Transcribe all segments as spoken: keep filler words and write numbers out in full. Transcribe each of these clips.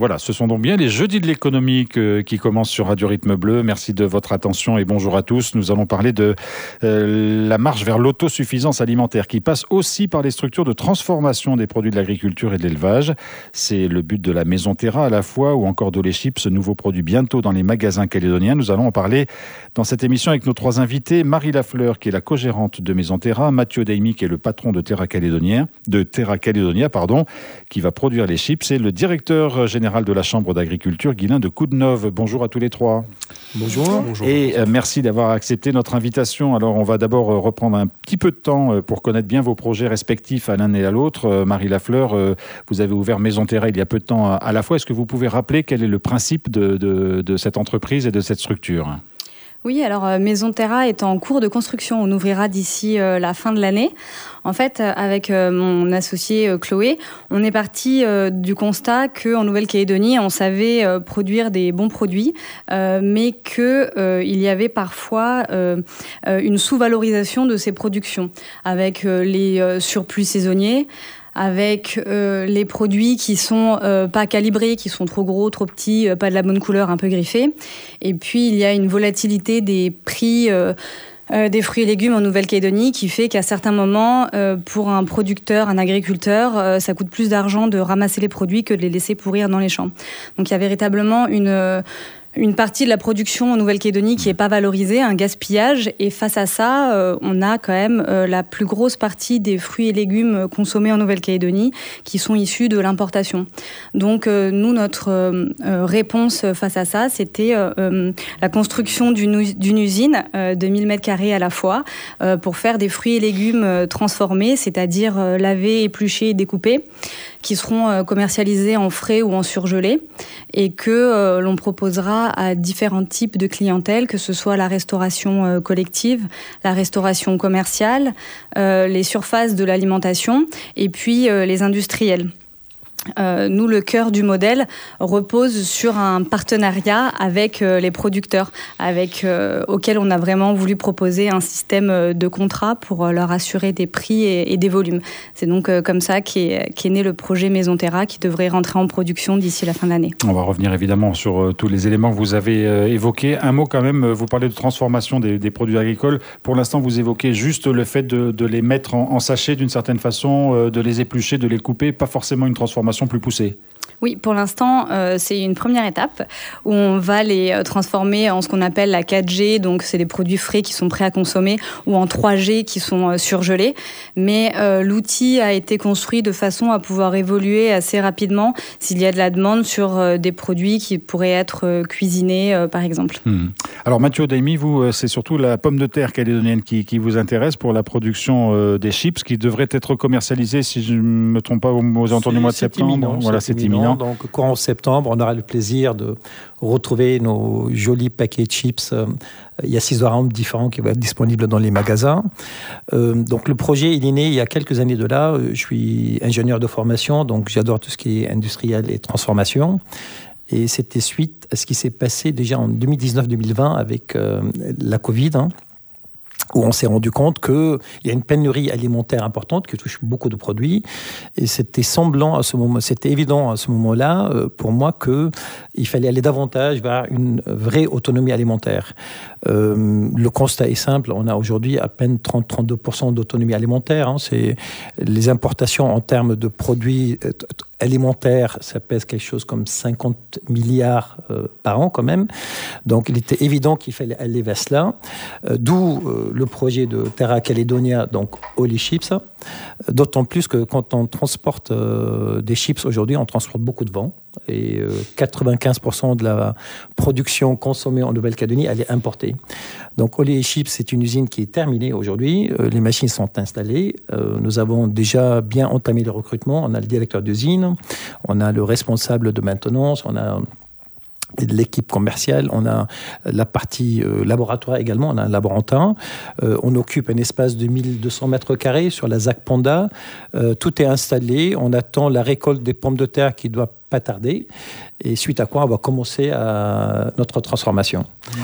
Voilà, ce sont donc bien les jeudis de l'économie que, qui commencent sur Radio Rythme Bleu. Merci de votre attention et bonjour à tous. Nous allons parler de euh, la marche vers l'autosuffisance alimentaire qui passe aussi par les structures de transformation des produits de l'agriculture et de l'élevage. C'est le but de la Maison Terra à la fois ou encore d'Olé Chips, ce nouveau produit bientôt dans les magasins calédoniens. Nous allons en parler dans cette émission avec nos trois invités. Marie Lafleur qui est la co-gérante de Maison Terra, Mathieu Daimi qui est le patron de Terra Calédonia, de Terra Calédonia, pardon, qui va produire les chips, et le directeur général de la Chambre d'agriculture, Guylain de Coudeneuve. Bonjour à tous les trois. Bonjour. Bonjour. Et euh, merci d'avoir accepté notre invitation. Alors, on va d'abord euh, reprendre un petit peu de temps euh, pour connaître bien vos projets respectifs à l'un et à l'autre. Euh, Marie Lafleur, euh, vous avez ouvert Maison Terra il y a peu de temps à, à la fois. Est-ce que vous pouvez rappeler quel est le principe de, de, de cette entreprise et de cette structure ? Oui, alors euh, Maison Terra est en cours de construction. On ouvrira d'ici euh, la fin de l'année. En fait, euh, avec euh, mon associé euh, Chloé, on est parti euh, du constat qu'en Nouvelle-Calédonie, on savait euh, produire des bons produits, euh, mais qu'il euh, y avait parfois euh, euh, une sous-valorisation de ces productions, avec euh, les euh, surplus saisonniers, avec euh, les produits qui sont euh, pas calibrés, qui sont trop gros, trop petits, euh, pas de la bonne couleur, un peu griffés. Et puis, il y a une volatilité des prix euh, euh, des fruits et légumes en Nouvelle-Calédonie qui fait qu'à certains moments, euh, pour un producteur, un agriculteur, euh, ça coûte plus d'argent de ramasser les produits que de les laisser pourrir dans les champs. Donc, il y a véritablement une... Euh, Une partie de la production en Nouvelle-Calédonie qui n'est pas valorisée, un gaspillage. Et face à ça, euh, on a quand même euh, la plus grosse partie des fruits et légumes consommés en Nouvelle-Calédonie qui sont issus de l'importation. Donc euh, nous, notre euh, réponse face à ça, c'était euh, la construction d'une, d'une usine euh, de mille mètres carrés à la fois euh, pour faire des fruits et légumes euh, transformés, c'est-à-dire euh, lavés, épluchés et découpés, qui seront euh, commercialisés en frais ou en surgelés, et que euh, l'on proposera à différents types de clientèle, que ce soit la restauration euh, collective, la restauration commerciale, euh, les surfaces de l'alimentation et puis euh, les industriels. Euh, nous, le cœur du modèle repose sur un partenariat avec euh, les producteurs, avec, euh, auxquels on a vraiment voulu proposer un système de contrat pour euh, leur assurer des prix et, et des volumes. C'est donc euh, comme ça qu'est, qu'est né le projet Maison Terra qui devrait rentrer en production d'ici la fin de l'année. On va revenir évidemment sur euh, tous les éléments que vous avez euh, évoqués. Un mot quand même, vous parlez de transformation des, des produits agricoles. Pour l'instant, vous évoquez juste le fait de, de les mettre en, en sachet d'une certaine façon, euh, de les éplucher, de les couper, pas forcément une transformation plus poussée. Oui, pour l'instant, euh, c'est une première étape où on va les euh, transformer en ce qu'on appelle la quatre G, donc c'est des produits frais qui sont prêts à consommer, ou en trois G qui sont euh, surgelés. Mais euh, l'outil a été construit de façon à pouvoir évoluer assez rapidement s'il y a de la demande sur euh, des produits qui pourraient être euh, cuisinés, euh, par exemple. Mmh. Alors Mathieu Daimi, vous, c'est surtout la pomme de terre calédonienne qui, qui vous intéresse pour la production euh, des chips qui devraient être commercialisés, si je ne me trompe pas, aux alentours du mois de septembre. Imminent, voilà, c'est, c'est imminent. imminent. Donc, courant septembre, on aura le plaisir de retrouver nos jolis paquets de chips. Euh, il y a six arômes différents qui vont être disponibles dans les magasins. Euh, donc, le projet, il est né il y a quelques années de là. Je suis ingénieur de formation, donc j'adore tout ce qui est industriel et transformation. Et c'était suite à ce qui s'est passé déjà en deux mille dix-neuf deux mille vingt avec euh, la Covid, hein, où on s'est rendu compte qu'il y a une pénurie alimentaire importante qui touche beaucoup de produits. Et c'était semblant à ce moment, c'était évident à ce moment-là, euh, pour moi, qu'il fallait aller davantage vers une vraie autonomie alimentaire. Euh, le constat est simple, on a aujourd'hui à peine trente à trente-deux pour cent d'autonomie alimentaire. Hein. C'est les importations en termes de produits euh, alimentaire, ça pèse quelque chose comme cinquante milliards euh, par an quand même. Donc il était évident qu'il fallait aller vers cela. Euh, d'où euh, le projet de Terra Calédonia, donc Olé Chips. D'autant plus que quand on transporte euh, des chips aujourd'hui, on transporte beaucoup de vent. Et euh, quatre-vingt-quinze pour cent de la production consommée en Nouvelle-Calédonie, elle est importée. Donc Olé Chips, c'est une usine qui est terminée aujourd'hui. Euh, les machines sont installées. Euh, nous avons déjà bien entamé le recrutement. On a le directeur d'usine, on a le responsable de maintenance, on a l'équipe commerciale, on a la partie euh, laboratoire également, on a un laborantin, euh, on occupe un espace de mille deux cents mètres carrés sur la Z A C Panda, euh, tout est installé, on attend la récolte des pommes de terre qui doit pas tarder, et suite à quoi on va commencer à notre transformation.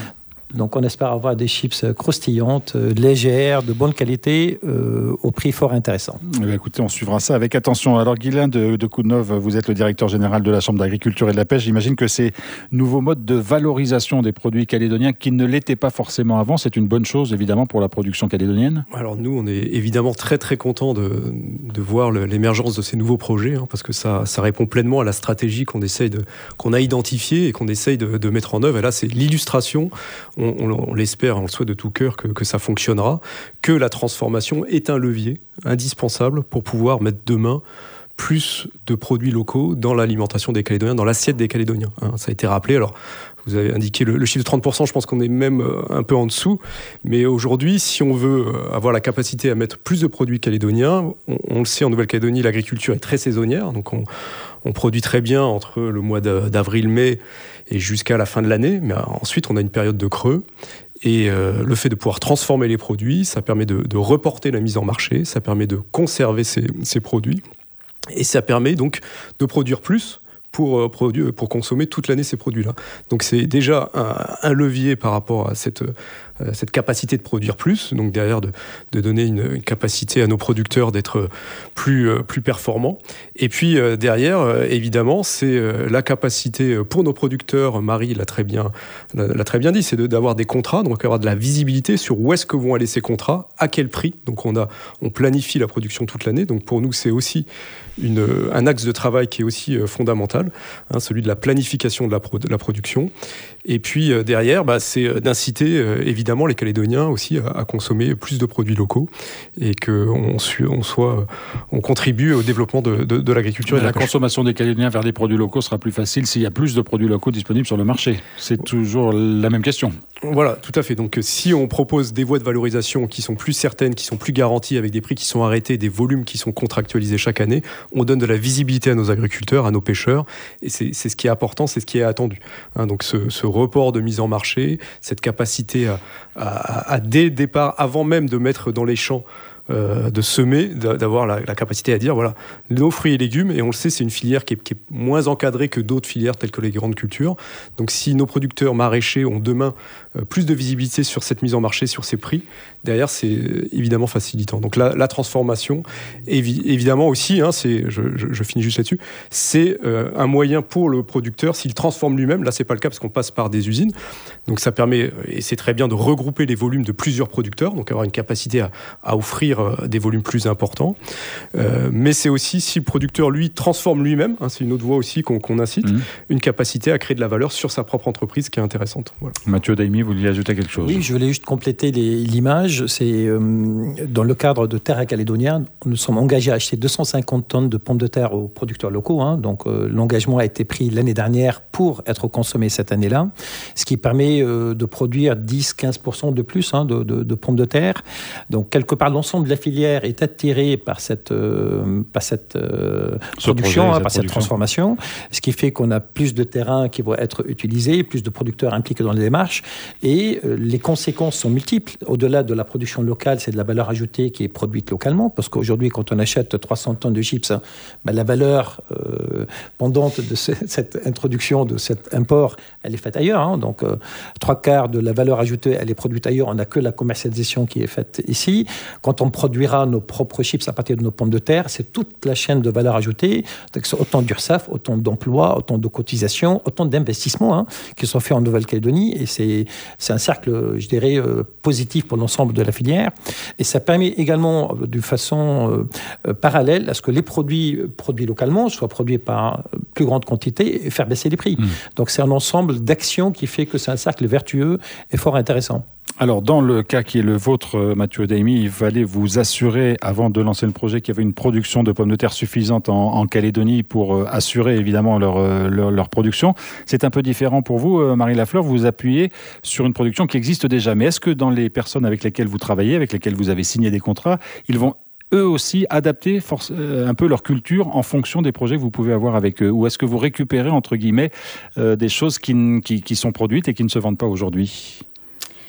Donc on espère avoir des chips croustillantes, euh, légères, de bonne qualité, euh, au prix fort intéressant. Eh bien, écoutez, on suivra ça avec attention. Alors Guylain de, de Coudeneuve, vous êtes le directeur général de la Chambre d'agriculture et de la pêche. J'imagine que ces nouveaux modes de valorisation des produits calédoniens qui ne l'étaient pas forcément avant, c'est une bonne chose évidemment pour la production calédonienne. Alors nous, on est évidemment très très contents de, de voir le, l'émergence de ces nouveaux projets, hein, parce que ça, ça répond pleinement à la stratégie qu'on essaye de, qu'on a identifiée et qu'on essaye de, de mettre en œuvre. Et là, c'est l'illustration. On, on, on l'espère, on le souhaite de tout cœur que, que ça fonctionnera, que la transformation est un levier indispensable pour pouvoir mettre demain plus de produits locaux dans l'alimentation des Calédoniens, dans l'assiette des Calédoniens. Hein, ça a été rappelé. Alors, vous avez indiqué le, le chiffre de trente pour cent, je pense qu'on est même un peu en dessous. Mais aujourd'hui, si on veut avoir la capacité à mettre plus de produits calédoniens, on, on le sait, en Nouvelle-Calédonie, l'agriculture est très saisonnière. Donc, on, on produit très bien entre le mois d'avril-mai et jusqu'à la fin de l'année. Mais ensuite, on a une période de creux. Et euh, le fait de pouvoir transformer les produits, ça permet de, de reporter la mise en marché, ça permet de conserver ces, ces produits. Et ça permet donc de produire plus pour, euh, produire, pour consommer toute l'année ces produits-là. Donc c'est déjà un, un levier par rapport à cette, euh, cette capacité de produire plus. Donc derrière, de, de donner une, une capacité à nos producteurs d'être plus, euh, plus performants. Et puis euh, derrière, euh, évidemment, c'est euh, la capacité pour nos producteurs, Marie l'a très bien, l'a, l'a très bien dit, c'est de, d'avoir des contrats, donc avoir de la visibilité sur où est-ce que vont aller ces contrats, à quel prix. Donc on, a, on planifie la production toute l'année. Donc pour nous, c'est aussi Une, un axe de travail qui est aussi euh, fondamental, hein, celui de la planification de la, pro, de la production. Et puis euh, derrière, bah, c'est d'inciter euh, évidemment les Calédoniens aussi à, à consommer plus de produits locaux et qu'on on soit, on contribue au développement de, de, de l'agriculture. Et de la, la consommation des Calédoniens vers des produits locaux sera plus facile s'il y a plus de produits locaux disponibles sur le marché. C'est toujours la même question. Voilà, tout à fait. Donc si on propose des voies de valorisation qui sont plus certaines, qui sont plus garanties, avec des prix qui sont arrêtés, des volumes qui sont contractualisés chaque année, on donne de la visibilité à nos agriculteurs, à nos pêcheurs, et c'est, c'est ce qui est important, c'est ce qui est attendu. Hein, donc ce, ce report de mise en marché, cette capacité à, à, à dès le départ, avant même de mettre dans les champs, Euh, de semer, d'avoir la, la capacité à dire voilà, nos fruits et légumes, et on le sait, c'est une filière qui est, qui est moins encadrée que d'autres filières telles que les grandes cultures. Donc si nos producteurs maraîchers ont demain euh, plus de visibilité sur cette mise en marché, sur ces prix, derrière c'est évidemment facilitant. Donc la, la transformation, évi- évidemment aussi, hein, c'est, je, je, je finis juste là-dessus, c'est euh, un moyen pour le producteur, s'il transforme lui-même, là c'est pas le cas parce qu'on passe par des usines, donc ça permet, et c'est très bien, de regrouper les volumes de plusieurs producteurs, donc avoir une capacité à, à offrir des volumes plus importants. Euh, mais c'est aussi, si le producteur, lui, transforme lui-même, hein, c'est une autre voie aussi qu'on, qu'on incite, mmh. une capacité à créer de la valeur sur sa propre entreprise qui est intéressante. Voilà. Mathieu Daimi, vous vouliez ajouter quelque chose ? Oui, je voulais juste compléter les, l'image. C'est euh, dans le cadre de Terra Calédonia, nous sommes engagés à acheter deux cent cinquante tonnes de pommes de terre aux producteurs locaux. Hein, donc euh, l'engagement a été pris l'année dernière pour être consommé cette année-là, ce qui permet euh, de produire dix à quinze pour cent de plus hein, de, de, de pommes de terre. Donc quelque part, l'ensemble de la filière est attirée par cette, euh, par cette euh, production, projet, hein, par cette production. transformation, ce qui fait qu'on a plus de terrains qui vont être utilisés, plus de producteurs impliqués dans les démarches, et euh, les conséquences sont multiples. Au-delà de la production locale, c'est de la valeur ajoutée qui est produite localement, parce qu'aujourd'hui, quand on achète trois cents tonnes de chips, ben, la valeur euh, pendante de ce, cette introduction, de cet import, elle est faite ailleurs. Hein, donc, euh, trois quarts de la valeur ajoutée, elle est produite ailleurs. On n'a que la commercialisation qui est faite ici. Quand on produira nos propres chips à partir de nos pommes de terre, c'est toute la chaîne de valeur ajoutée. Donc, c'est autant d'URSSAF, autant d'emplois, autant de cotisations, autant d'investissements hein, qui sont faits en Nouvelle-Calédonie. Et c'est, c'est un cercle, je dirais, euh, positif pour l'ensemble de la filière. Et ça permet également, euh, de façon euh, parallèle, à ce que les produits produits localement soient produits par plus grande quantité et faire baisser les prix. Mmh. Donc, c'est un ensemble d'actions qui fait que c'est un cercle vertueux et fort intéressant. Alors, dans le cas qui est le vôtre, Mathieu Daimi, il fallait vous assurer, avant de lancer le projet, qu'il y avait une production de pommes de terre suffisante en, en Calédonie pour euh, assurer évidemment leur, leur, leur production. C'est un peu différent pour vous, euh, Marie Lafleur, vous vous appuyez sur une production qui existe déjà. Mais est-ce que dans les personnes avec lesquelles vous travaillez, avec lesquelles vous avez signé des contrats, ils vont eux aussi adapter force, euh, un peu leur culture en fonction des projets que vous pouvez avoir avec eux ? Ou est-ce que vous récupérez, entre guillemets, euh, des choses qui, qui, qui sont produites et qui ne se vendent pas aujourd'hui ?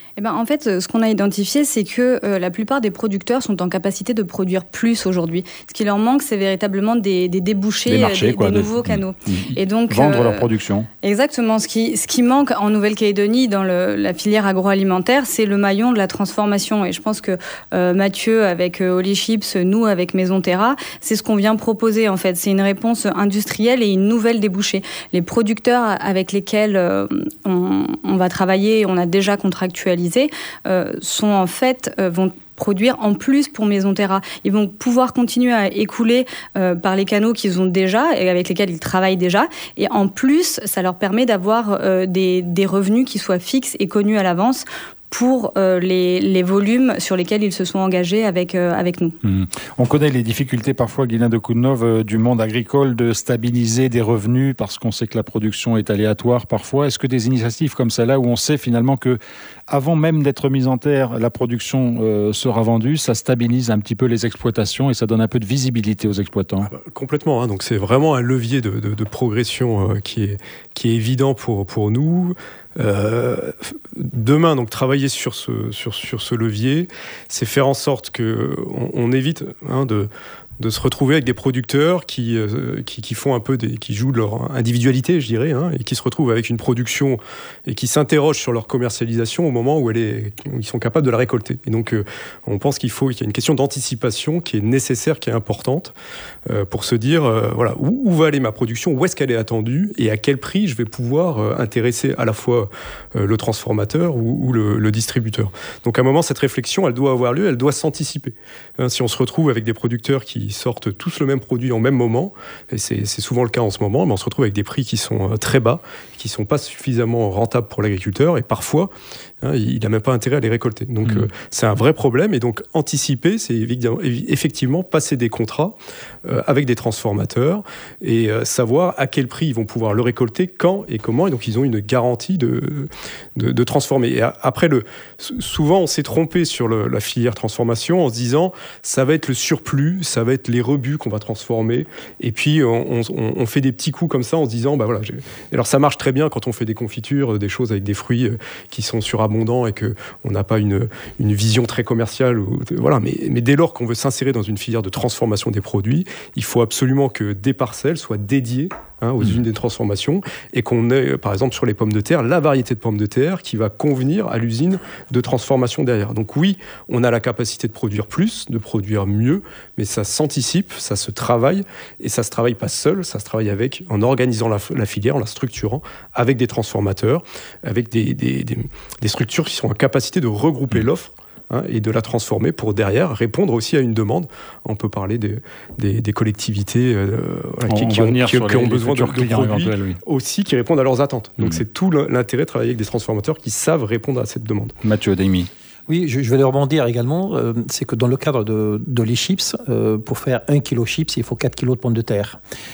Eh ben, en fait, ce qu'on a identifié, c'est que euh, la plupart des producteurs sont en capacité de produire plus aujourd'hui. Ce qui leur manque, c'est véritablement des, des débouchés, des, marchés, des, quoi, des de, nouveaux canaux. Mmh, et donc, vendre euh, leur production. Exactement. Ce qui, ce qui manque en Nouvelle-Calédonie dans le, la filière agroalimentaire, c'est le maillon de la transformation. Et je pense que euh, Mathieu, avec euh, Holy Chips, nous, avec Maison Terra, c'est ce qu'on vient proposer, en fait. C'est une réponse industrielle et une nouvelle débouchée. Les producteurs avec lesquels euh, on, on va travailler, on a déjà contractualisé, euh, sont en fait, euh, vont produire en plus pour Maison Terra. Ils vont pouvoir continuer à écouler euh, par les canaux qu'ils ont déjà et avec lesquels ils travaillent déjà. Et en plus, ça leur permet d'avoir euh, des, des revenus qui soient fixes et connus à l'avance pour euh, les, les volumes sur lesquels ils se sont engagés avec, euh, avec nous. Mmh. On connaît les difficultés parfois, Guylain de Coudenhove, euh, du monde agricole de stabiliser des revenus parce qu'on sait que la production est aléatoire parfois. Est-ce que des initiatives comme celle-là, où on sait finalement que avant même d'être mise en terre, la production euh, sera vendue, ça stabilise un petit peu les exploitations et ça donne un peu de visibilité aux exploitants? Ah bah, complètement, hein. Donc c'est vraiment un levier de, de, de progression euh, qui, est, qui est évident pour, pour nous. Euh, demain, donc travailler sur ce, sur, sur ce levier, c'est faire en sorte qu'on on évite hein, de, de se retrouver avec des producteurs qui, euh, qui, qui font un peu des, qui jouent de leur individualité, je dirais, hein, et qui se retrouvent avec une production et qui s'interrogent sur leur commercialisation au moment où elle est, où ils sont capables de la récolter. Et donc, euh, on pense qu'il faut, qu'il y a une question d'anticipation qui est nécessaire, qui est importante, euh, pour se dire, euh, voilà, où, où va aller ma production, où est-ce qu'elle est attendue, et à quel prix je vais pouvoir euh, intéresser à la fois euh, le transformateur ou, ou le, le distributeur. Donc, à un moment, cette réflexion, elle doit avoir lieu, elle doit s'anticiper. Hein, si on se retrouve avec des producteurs qui sortent tous le même produit en même moment, et c'est, c'est souvent le cas en ce moment, mais on se retrouve avec des prix qui sont très bas, qui ne sont pas suffisamment rentables pour l'agriculteur, et parfois, hein, il n'a même pas intérêt à les récolter. Donc, mmh. euh, c'est un vrai problème, et donc anticiper, c'est effectivement passer des contrats euh, avec des transformateurs, et euh, savoir à quel prix ils vont pouvoir le récolter, quand et comment, et donc ils ont une garantie de, de, de transformer. Et après, le, souvent, on s'est trompé sur le, la filière transformation en se disant, ça va être le surplus, ça va être les rebuts qu'on va transformer, et puis on, on, on fait des petits coups comme ça en se disant, bah voilà, j'ai... alors ça marche très bien quand on fait des confitures, des choses avec des fruits qui sont surabondants et qu'on n'a pas une, une vision très commerciale, ou, voilà, mais, mais dès lors qu'on veut s'insérer dans une filière de transformation des produits, il faut absolument que des parcelles soient dédiées Hein, aux usines de transformation, et qu'on ait, par exemple, sur les pommes de terre, la variété de pommes de terre qui va convenir à l'usine de transformation derrière. Donc oui, on a la capacité de produire plus, de produire mieux, mais ça s'anticipe, ça se travaille, et ça se travaille pas seul, ça se travaille avec, en organisant la, la filière, en la structurant, avec des transformateurs, avec des, des, des, des structures qui sont en capacité de regrouper l'offre, Hein, et de la transformer pour derrière répondre aussi à une demande. On peut parler des, des, des collectivités euh, voilà, qui, qui, ont, qui, qui ont besoin de, de produits oui. aussi qui répondent à leurs attentes. Donc mmh. c'est tout l'intérêt de travailler avec des transformateurs qui savent répondre à cette demande. Mathieu Daimi. Oui, je, je vais le rebondir également. Euh, c'est que dans le cadre de, de les chips, euh, pour faire un kilo chips, il faut quatre kilos de pommes de terre.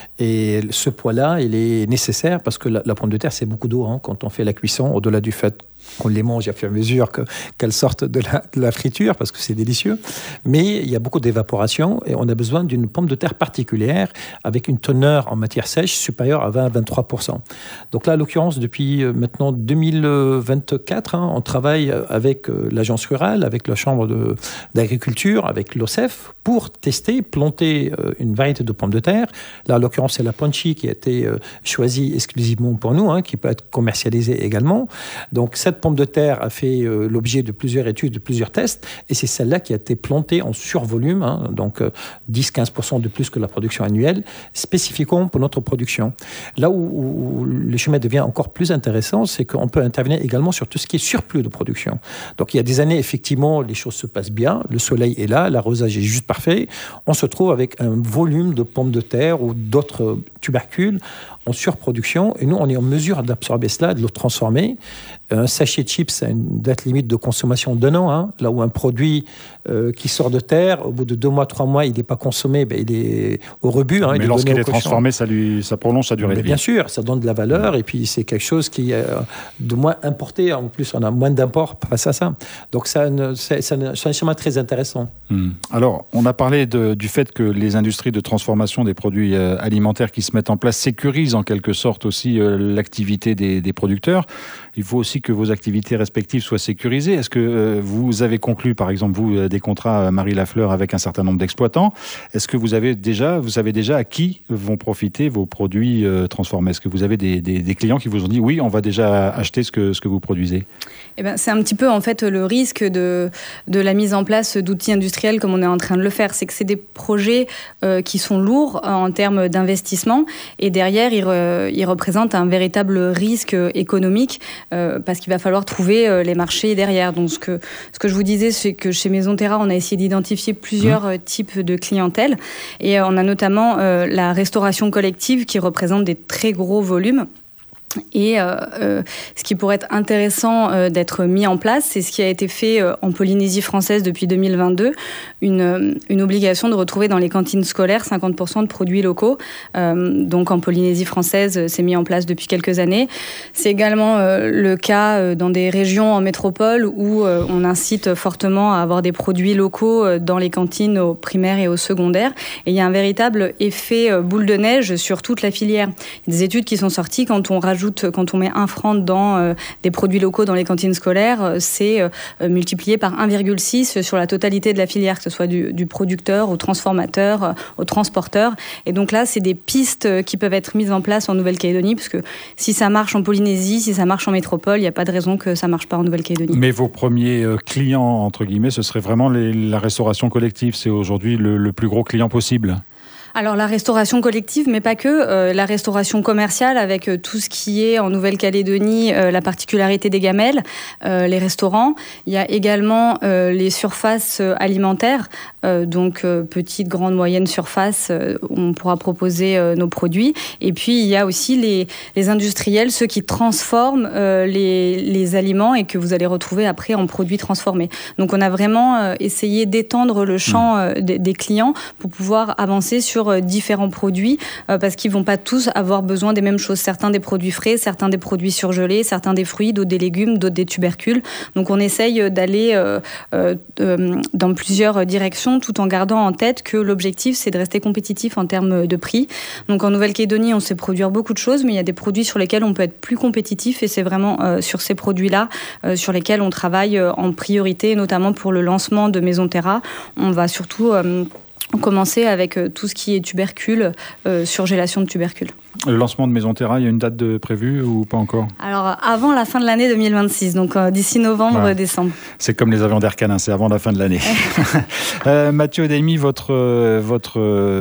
Et ce poids-là, il est nécessaire parce que la, la pomme de terre, c'est beaucoup d'eau hein, quand on fait la cuisson, au-delà du fait qu'on les mange à fur et à mesure que, qu'elles sortent de la, de la friture, parce que c'est délicieux. Mais il y a beaucoup d'évaporation et on a besoin d'une pomme de terre particulière avec une teneur en matière sèche supérieure à vingt à vingt-trois pour cent. Donc là, en l'occurrence, depuis maintenant deux mille vingt-quatre, hein, on travaille avec l'agence rurale, avec la chambre de, d'agriculture, avec l'O C E F, pour tester, planter une variété de pommes de terre. Là, en l'occurrence, c'est la Punchy qui a été choisie exclusivement pour nous, hein, qui peut être commercialisée également. Donc, cette pomme de terre a fait euh, l'objet de plusieurs études, de plusieurs tests, et c'est celle-là qui a été plantée en survolume, hein, donc euh, dix à quinze pour cent de plus que la production annuelle, spécifiquement pour notre production. Là où, où le chemin devient encore plus intéressant, c'est qu'on peut intervenir également sur tout ce qui est surplus de production. Donc il y a des années, effectivement, les choses se passent bien, le soleil est là, l'arrosage est juste parfait, on se trouve avec un volume de pommes de terre ou d'autres tubercules en surproduction, et nous, on est en mesure d'absorber cela, de le transformer. Un sachet de chips a une date limite de consommation d'un an, hein, là où un produit euh, qui sort de terre, au bout de deux mois, trois mois, il n'est pas consommé, ben, il est au rebut. Hein, mais il lorsqu'il est, est transformé, ça, lui, ça prolonge sa durée mais de vie. Bien sûr, ça donne de la valeur, et puis c'est quelque chose qui est de moins importé. En plus, on a moins d'import face à ça. Donc ça, c'est, c'est un chemin très intéressant. Hum. Alors, on a parlé de, du fait que les industries de transformation des produits euh, alimentaires qui se mettent en place sécurisent en quelque sorte aussi euh, l'activité des, des producteurs. Il faut aussi que vos vos activités respectives soient sécurisées. Est-ce que euh, vous avez conclu, par exemple, vous, des contrats Marie Lafleur avec un certain nombre d'exploitants? Est-ce que vous avez déjà, vous savez déjà à qui vont profiter vos produits euh, transformés? Est-ce que vous avez des, des, des clients qui vous ont dit oui, on va déjà acheter ce que, ce que vous produisez? Eh ben, c'est un petit peu en fait le risque de, de la mise en place d'outils industriels comme on est en train de le faire. C'est que c'est des projets euh, qui sont lourds euh, en termes d'investissement et derrière ils, re, ils représentent un véritable risque économique euh, parce qu'il va falloir trouver euh, les marchés derrière. Donc ce que, ce que je vous disais, c'est que chez Maison Terra, on a essayé d'identifier plusieurs mmh. types de clientèle et euh, on a notamment euh, la restauration collective qui représente des très gros volumes. Et euh, euh, ce qui pourrait être intéressant euh, d'être mis en place, c'est ce qui a été fait euh, en Polynésie française depuis deux mille vingt-deux, une, euh, une obligation de retrouver dans les cantines scolaires cinquante pour cent de produits locaux. Euh, donc en Polynésie française, c'est mis en place depuis quelques années. C'est également euh, le cas euh, dans des régions en métropole où euh, on incite fortement à avoir des produits locaux euh, dans les cantines au primaire et au secondaire. Et il y a un véritable effet euh, boule de neige sur toute la filière. Il y a des études qui sont sorties quand on rajoute quand on met un franc dans euh, des produits locaux dans les cantines scolaires, euh, c'est euh, multiplié par un virgule six sur la totalité de la filière, que ce soit du, du producteur au transformateur, euh, au transporteur. Et donc là, c'est des pistes qui peuvent être mises en place en Nouvelle-Calédonie, parce que si ça marche en Polynésie, si ça marche en métropole, il n'y a pas de raison que ça ne marche pas en Nouvelle-Calédonie. Mais vos premiers euh, clients, entre guillemets, ce serait vraiment les, la restauration collective. C'est aujourd'hui le, le plus gros client possible. Alors la restauration collective, mais pas que, euh, la restauration commerciale avec euh, tout ce qui est en Nouvelle-Calédonie, euh, la particularité des gamelles, euh, les restaurants. Il y a également euh, les surfaces euh, alimentaires, euh, donc euh, petites, grandes, moyennes surfaces, euh, où on pourra proposer euh, nos produits. Et puis il y a aussi les, les industriels, ceux qui transforment euh, les, les aliments et que vous allez retrouver après en produits transformés. Donc on a vraiment euh, essayé d'étendre le champ euh, des, des clients pour pouvoir avancer sur différents produits euh, parce qu'ils vont pas tous avoir besoin des mêmes choses. Certains des produits frais, certains des produits surgelés, certains des fruits, d'autres des légumes, d'autres des tubercules. Donc on essaye d'aller euh, euh, dans plusieurs directions tout en gardant en tête que l'objectif c'est de rester compétitif en termes de prix. Donc en Nouvelle-Calédonie on sait produire beaucoup de choses mais il y a des produits sur lesquels on peut être plus compétitif et c'est vraiment euh, sur ces produits-là euh, sur lesquels on travaille euh, en priorité, notamment pour le lancement de Maison Terra. On va surtout euh, On commençait avec tout ce qui est tubercules, euh, surgélation de tubercules. Le lancement de Maison Terra, il y a une date de prévue ou pas encore? Alors, avant la fin de l'année deux mille vingt-six, donc euh, d'ici novembre, ouais. décembre. C'est comme les avions d'Air Canin, c'est avant la fin de l'année. euh, Mathieu Odemi, votre, votre,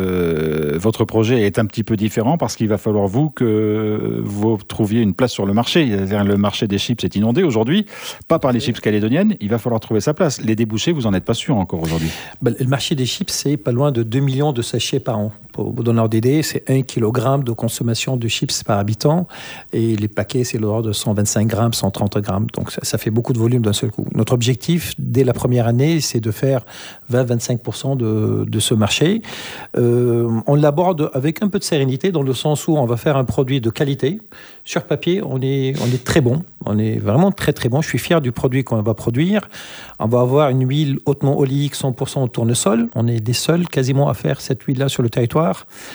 votre projet est un petit peu différent parce qu'il va falloir, vous, que vous trouviez une place sur le marché. Le marché des chips est inondé aujourd'hui, pas par les chips calédoniennes, il va falloir trouver sa place. Les débouchés, vous n'en êtes pas sûr encore aujourd'hui? Ben, le marché des chips, c'est pas loin de deux millions de sachets par an. Pour vous donner d'idée, c'est un kilogramme de consommation de chips par habitant et les paquets, c'est l'ordre de cent vingt-cinq grammes, cent trente grammes. Donc ça, ça fait beaucoup de volume d'un seul coup. Notre objectif, dès la première année, c'est de faire vingt à vingt-cinq pour cent de, de ce marché. Euh, on l'aborde avec un peu de sérénité dans le sens où on va faire un produit de qualité. Sur papier, on est, on est très bon. On est vraiment très très bon. Je suis fier du produit qu'on va produire. On va avoir une huile hautement oléique, cent pour cent au tournesol. On est des seuls quasiment à faire cette huile-là sur le territoire.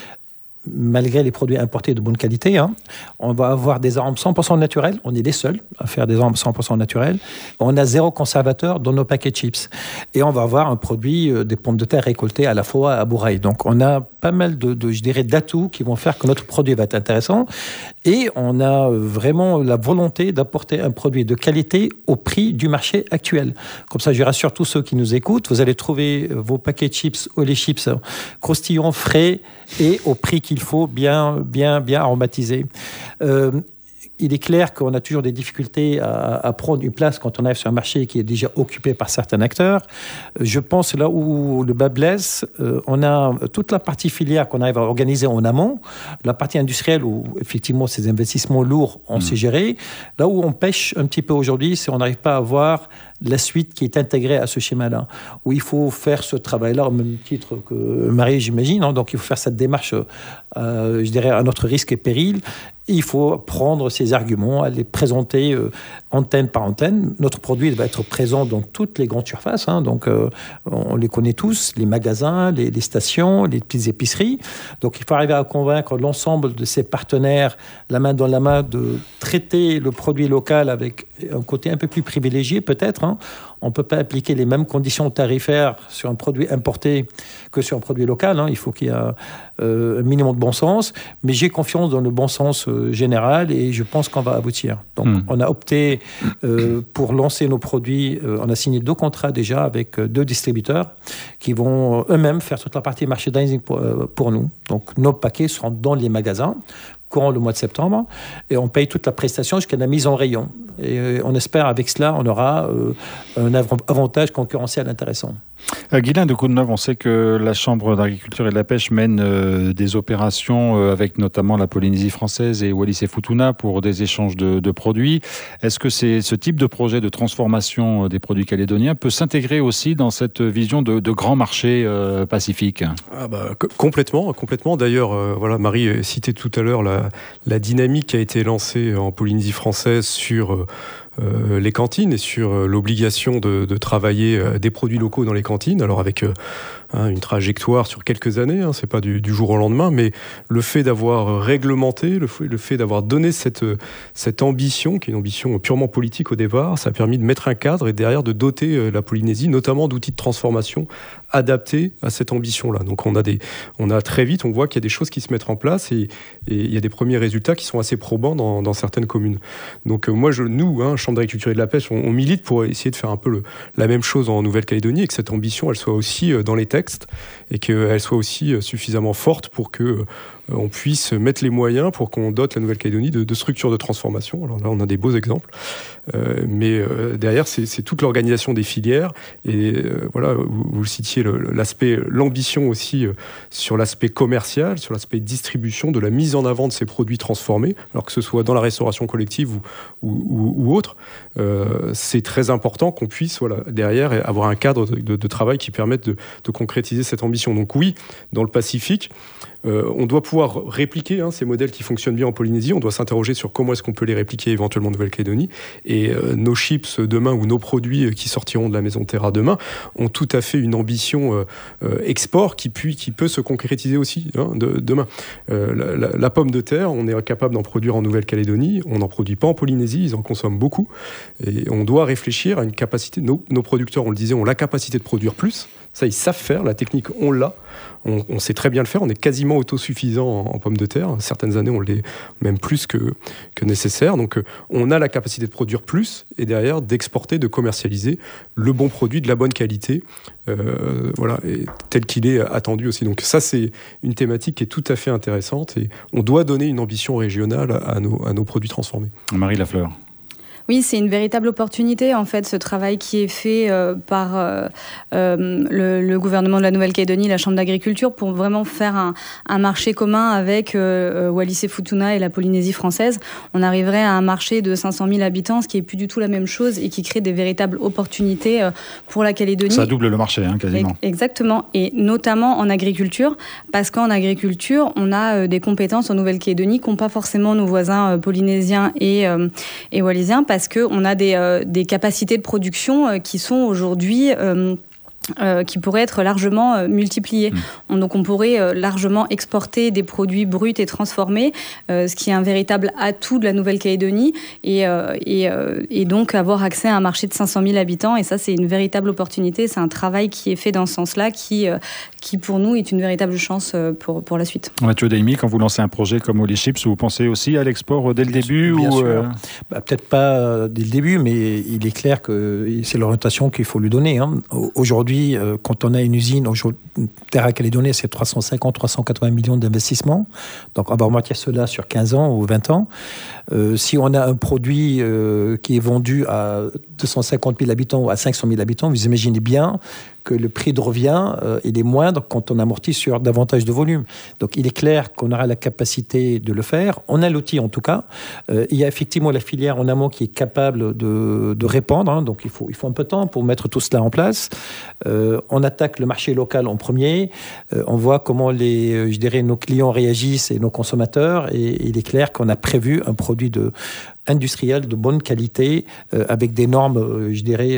Malgré les produits importés de bonne qualité, hein. On va avoir des arômes cent pour cent naturels. On est les seuls à faire des arômes cent pour cent naturels. On a zéro conservateur dans nos paquets de chips. Et on va avoir un produit, euh, des pommes de terre récoltées à la fois à Bourail. Donc on a pas mal de, de, je dirais, d'atouts qui vont faire que notre produit va être intéressant. Et on a vraiment la volonté d'apporter un produit de qualité au prix du marché actuel. Comme ça, je rassure tous ceux qui nous écoutent. Vous allez trouver vos paquets de chips ou les chips croustillants, frais et au prix qu'il faut, bien, bien, bien aromatisé. Euh, il est clair qu'on a toujours des difficultés à, à prendre une place quand on arrive sur un marché qui est déjà occupé par certains acteurs. Je pense là où le bas blesse, euh, on a toute la partie filière qu'on arrive à organiser en amont, la partie industrielle où effectivement ces investissements lourds on mmh. sait gérer. Là où on pêche un petit peu aujourd'hui, c'est qu'on n'arrive pas à avoir la suite qui est intégrée à ce schéma-là, où il faut faire ce travail-là au même titre que Marie, j'imagine. Hein, donc il faut faire cette démarche, euh, je dirais, à notre risque et péril. Il faut prendre ces arguments, les présenter euh, antenne par antenne. Notre produit va être présent dans toutes les grandes surfaces, hein, donc euh, on les connaît tous, les magasins, les, les stations, les petites épiceries. Donc il faut arriver à convaincre l'ensemble de ces partenaires, la main dans la main, de traiter le produit local avec un côté un peu plus privilégié peut-être. Hein. On ne peut pas appliquer les mêmes conditions tarifaires sur un produit importé que sur un produit local. Hein. Il faut qu'il y ait euh, un minimum de bon sens. Mais j'ai confiance dans le bon sens euh, général et je pense qu'on va aboutir. Donc, mmh. on a opté euh, pour lancer nos produits. Euh, on a signé deux contrats déjà avec euh, deux distributeurs qui vont euh, eux-mêmes faire toute la partie merchandising pour, euh, pour nous. Donc, nos paquets seront dans les magasins courant le mois de septembre, et on paye toute la prestation jusqu'à la mise en rayon. Et on espère, avec cela, on aura euh, un avantage concurrentiel intéressant. Euh, Guylain de Courneuve, on sait que la Chambre d'agriculture et de la pêche mène euh, des opérations euh, avec notamment la Polynésie française et Wallis et Futuna pour des échanges de, de produits. Est-ce que c'est, ce type de projet de transformation des produits calédoniens peut s'intégrer aussi dans cette vision de, de grand marché euh, pacifique ? Ah bah, c- Complètement, complètement. D'ailleurs, euh, voilà, Marie citait tout à l'heure la, la dynamique qui a été lancée en Polynésie française sur euh, Euh, les cantines et sur euh, l'obligation de, de travailler euh, des produits locaux dans les cantines, alors avec euh, hein, une trajectoire sur quelques années, hein, c'est pas du, du jour au lendemain, mais le fait d'avoir réglementé, le fait, le fait d'avoir donné cette, cette ambition, qui est une ambition purement politique au départ, ça a permis de mettre un cadre et derrière de doter euh, la Polynésie, notamment d'outils de transformation adaptés à cette ambition-là. Donc on a, des, on a très vite, on voit qu'il y a des choses qui se mettent en place et, et il y a des premiers résultats qui sont assez probants dans, dans certaines communes. Donc euh, moi, je, nous, hein, Chambre d'agriculture et de la pêche, on, on milite pour essayer de faire un peu le, la même chose en Nouvelle-Calédonie et que cette ambition, elle soit aussi euh, dans les textes et qu'elle soit aussi euh, suffisamment forte pour que euh, on puisse mettre les moyens pour qu'on dote la Nouvelle-Calédonie de, de structures de transformation. Alors là, on a des beaux exemples. Euh, mais euh, derrière, c'est, c'est toute l'organisation des filières. Et euh, voilà, vous, vous citiez le, l'aspect, l'ambition aussi euh, sur l'aspect commercial, sur l'aspect distribution, de la mise en avant de ces produits transformés, alors que ce soit dans la restauration collective ou, ou, ou, ou autre. Euh, c'est très important qu'on puisse, voilà, derrière, avoir un cadre de, de, de travail qui permette de, de concrétiser cette ambition. Donc oui, dans le Pacifique, Euh, on doit pouvoir répliquer hein, ces modèles qui fonctionnent bien en Polynésie. On doit s'interroger sur comment est-ce qu'on peut les répliquer éventuellement en Nouvelle-Calédonie. Et euh, nos chips demain ou nos produits qui sortiront de la Maison Terra demain ont tout à fait une ambition euh, euh, export qui, puis, qui peut se concrétiser aussi hein, de, demain. Euh, la, la, la pomme de terre, on est capable d'en produire en Nouvelle-Calédonie. On n'en produit pas en Polynésie, ils en consomment beaucoup. Et on doit réfléchir à une capacité. Nos, nos producteurs, on le disait, ont la capacité de produire plus. Ça, ils savent faire. La technique, on l'a. On, on sait très bien le faire. On est quasiment autosuffisant en, en pommes de terre. Certaines années, on l'est même plus que, que nécessaire. Donc, euh, on a la capacité de produire plus et derrière d'exporter, de commercialiser le bon produit de la bonne qualité, euh, voilà, et tel qu'il est attendu aussi. Donc, ça, c'est une thématique qui est tout à fait intéressante et on doit donner une ambition régionale à nos, à nos produits transformés. Marie Lafleur. Oui, c'est une véritable opportunité, en fait, ce travail qui est fait euh, par euh, euh, le, le gouvernement de la Nouvelle-Calédonie, la Chambre d'agriculture, pour vraiment faire un, un marché commun avec euh, Wallis et Futuna et la Polynésie française. On arriverait à un marché de cinq cent mille habitants, ce qui est plus du tout la même chose et qui crée des véritables opportunités euh, pour la Calédonie. Ça double le marché, hein, quasiment. Exactement, et notamment en agriculture, parce qu'en agriculture, on a euh, des compétences en Nouvelle-Calédonie qu'ont pas forcément nos voisins euh, polynésiens et, euh, et wallisiens, parce qu'on a des, euh, des capacités de production euh, qui sont aujourd'hui... Euh, Euh, qui pourraient être largement euh, multipliés. Mmh. Donc on pourrait euh, largement exporter des produits bruts et transformés, euh, ce qui est un véritable atout de la Nouvelle-Calédonie, et, euh, et, euh, et donc avoir accès à un marché de cinq cent mille habitants. Et ça, c'est une véritable opportunité. C'est un travail qui est fait dans ce sens-là, qui, euh, qui pour nous est une véritable chance euh, pour, pour la suite. Mathieu Daimi, quand vous lancez un projet comme Holy Chips, vous pensez aussi à l'export dès le début Bien ou sûr. Euh... Bah, peut-être pas dès le début, mais il est clair que c'est l'orientation qu'il faut lui donner. Hein. Aujourd'hui, quand on a une usine, Terra Calédonie, c'est trois cent cinquante à trois cent quatre-vingts millions d'investissements. Donc, on va remonter cela sur quinze ans ou vingt ans. Euh, si on a un produit euh, qui est vendu à deux cent cinquante mille habitants ou à cinq cent mille habitants, vous imaginez bien que le prix de revient, euh, il est moindre quand on amortit sur davantage de volume. Donc, il est clair qu'on aura la capacité de le faire. On a l'outil, en tout cas. Euh, il y a effectivement la filière en amont qui est capable de, de répondre. Hein, donc, il faut, il faut un peu de temps pour mettre tout cela en place. Euh, on attaque le marché local en premier. Euh, on voit comment les, je dirais, nos clients réagissent et nos consommateurs. Et il est clair qu'on a prévu un produit de, industriel de bonne qualité, euh, avec des normes, euh, je dirais,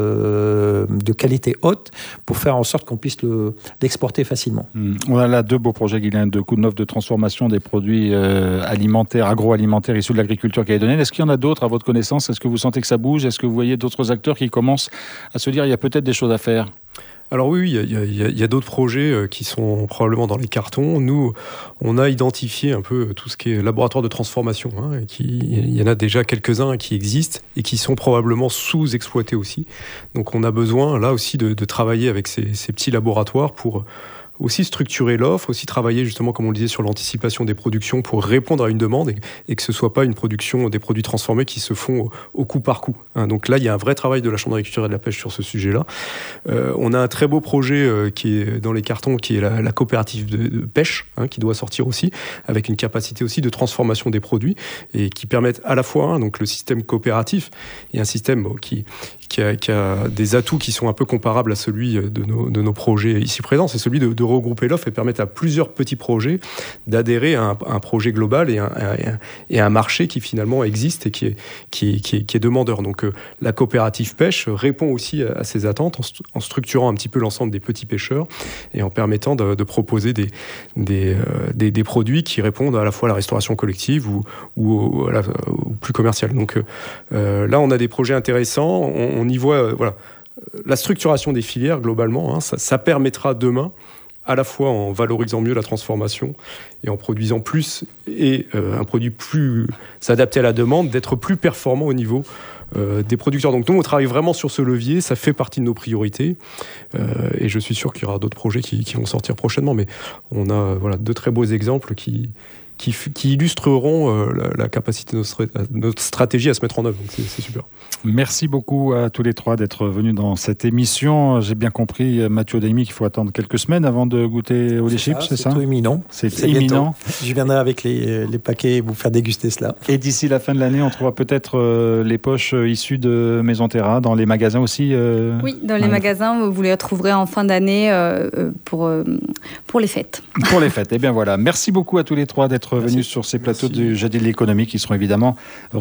euh, de qualité haute, pour faire en sorte qu'on puisse le, l'exporter facilement. Mmh. On a là deux beaux projets, Guylain, de Koudnov de transformation des produits euh, alimentaires, agroalimentaires issus de l'agriculture calédonienne. Est-ce qu'il y en a d'autres à votre connaissance? Est-ce que vous sentez que ça bouge? Est-ce que vous voyez d'autres acteurs qui commencent à se dire il y a peut-être des choses à faire? Alors oui, il y a, il y a, il y a d'autres projets qui sont probablement dans les cartons. Nous, on a identifié un peu tout ce qui est laboratoire de transformation. Hein, qui, il y en a déjà quelques-uns qui existent et qui sont probablement sous-exploités aussi. Donc on a besoin là aussi de, de travailler avec ces, ces petits laboratoires pour aussi structurer l'offre, aussi travailler justement, comme on le disait, sur l'anticipation des productions pour répondre à une demande et, et que ce ne soit pas une production des produits transformés qui se font au, au coup par coup. Hein, donc là, il y a un vrai travail de la Chambre d'agriculture et de la pêche sur ce sujet-là. Euh, on a un très beau projet euh, qui est dans les cartons, qui est la, la coopérative de, de pêche, hein, qui doit sortir aussi, avec une capacité aussi de transformation des produits et qui permettent à la fois hein, donc le système coopératif et un système bon, qui, qui, a, qui a des atouts qui sont un peu comparables à celui de nos, de nos projets ici présents, c'est celui de, de regrouper l'offre et permettre à plusieurs petits projets d'adhérer à un, à un projet global et, un, et un marché qui finalement existe et qui est, qui est, qui est, qui est demandeur. Donc euh, la coopérative pêche répond aussi à, à ces attentes en, st- en structurant un petit peu l'ensemble des petits pêcheurs et en permettant de, de proposer des, des, euh, des, des produits qui répondent à la fois à la restauration collective ou, ou, au, à la, ou plus commercial. Donc euh, là, on a des projets intéressants. On, on y voit euh, voilà, la structuration des filières globalement. Hein, ça, ça permettra demain à la fois en valorisant mieux la transformation et en produisant plus et euh, un produit plus adapté à la demande, d'être plus performant au niveau euh, des producteurs. Donc nous, on travaille vraiment sur ce levier, ça fait partie de nos priorités euh, et je suis sûr qu'il y aura d'autres projets qui, qui vont sortir prochainement, mais on a voilà, deux très beaux exemples qui... Qui, qui illustreront euh, la, la capacité de notre, notre stratégie à se mettre en œuvre. Donc c'est, c'est super. Merci beaucoup à tous les trois d'être venus dans cette émission. J'ai bien compris, Mathieu Odaimi, qu'il faut attendre quelques semaines avant de goûter au lait chips, c'est, c'est ça? C'est imminent. C'est, c'est imminent. Je viendrai avec les, les paquets et vous faire déguster cela. Et d'ici la fin de l'année, on trouvera peut-être euh, les poches issues de Maison Terra dans les magasins aussi euh... Oui, dans les ouais. magasins, vous les retrouverez en fin d'année euh, pour, euh, pour les fêtes. Pour les fêtes. Eh bien voilà. Merci beaucoup à tous les trois d'être venus Merci. sur ces plateaux Merci. du Jeudi de l'économie qui seront évidemment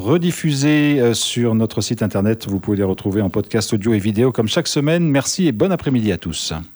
rediffusés sur notre site internet. Vous pouvez les retrouver en podcast audio et vidéo comme chaque semaine. Merci et bon après-midi à tous.